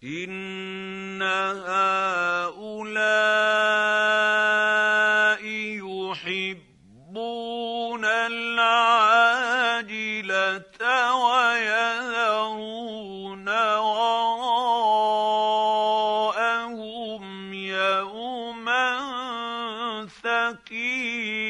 إِنَّ هَٰؤُلَاءِ يُحِبُّونَ الْعَاجِلَةَ وَيَذَرُونَ وَرَاءَهُمْ يَوْمًا ثَقِيلًا